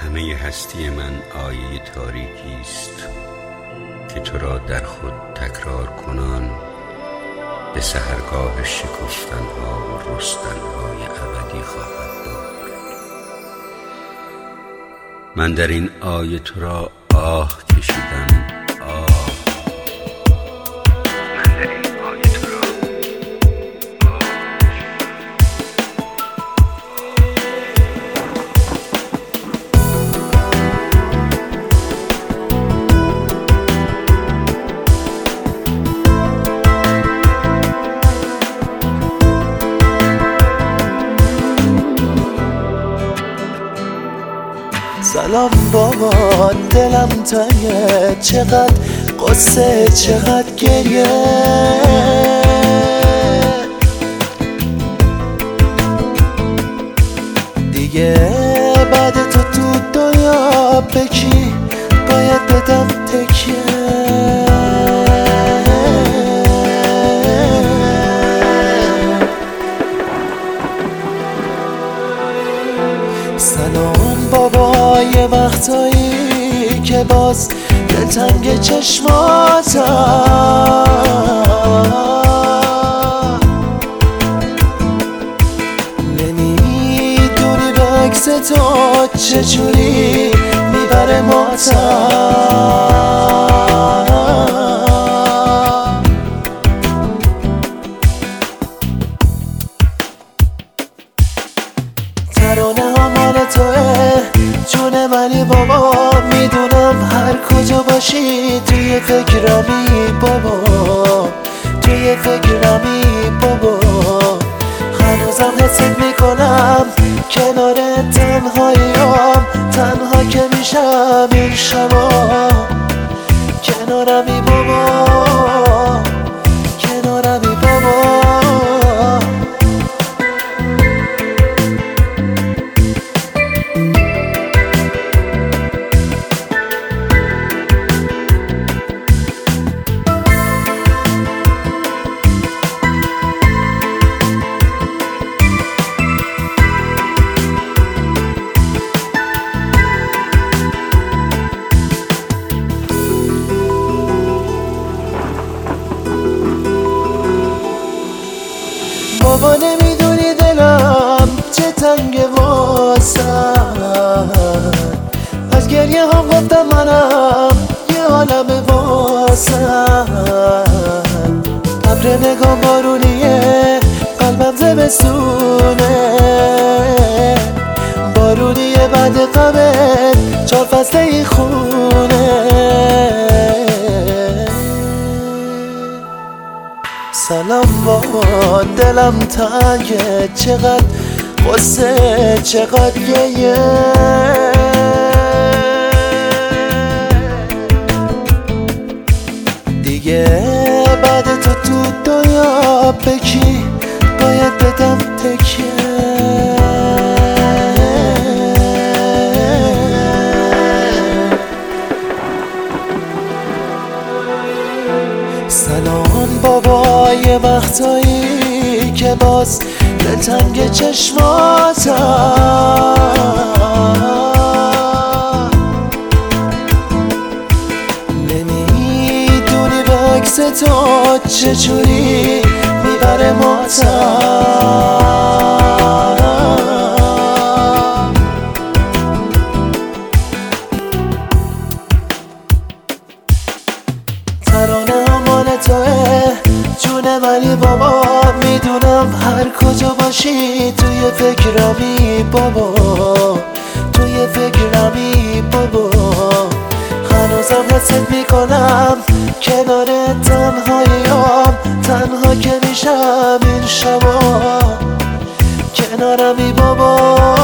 همه هستی من آیه تاریکی است که تو را در خود تکرار کنان به سحرگاه شکفتنها و رستنهای ابدی خواهد برد. من در این آیه تو را آه کشیدم، آه. من در این آیه تو را سلام بابا، دلم تنگه، چقدر قصه چقدر گریه. دیگه بعد تو دنیا به کی باید بدم تکیه؟ سلام بابا، یه وقتایی که باز دلتنگ چشماتم، نمیدونی به عکس تو چجوری میبره ماتم. ترانه ها مال توه جون منی بابا، میدونم هر کجا باشی توی فکرمی بابا، توی فکرمی بابا. هنوزم حست میکنم کنار تنهاییام، تنها که میشم این شبا. کنارمی بابا، کنارمی بابا. بابا نمیدونی دلم چه تنگه واسم، از گریه هم گفتم منم یه عالمه واسم. ابر نگاه بارونیه، قلبم زمستونه، بارونیه بعد غمت 4 فصل این خونه. سلام بابا، دلم تنگه، چقدر قصه چقدر گریه. دیگه بعد تو دنیا به کی باید بدم تکیه؟ سلام بابا، یه وقتایی که باز دلتنگ چشماتم، نمیدونی به عکس تو چجوری میبره ماتم. ترانه توه جون منی بابا، میدونم هر کجا باشی توی فکرمی بابا، توی فکرمی بابا. هنوزم حست میکنم کنار تنهاییام، تنها که میشم این شبا. کنارمی بابا.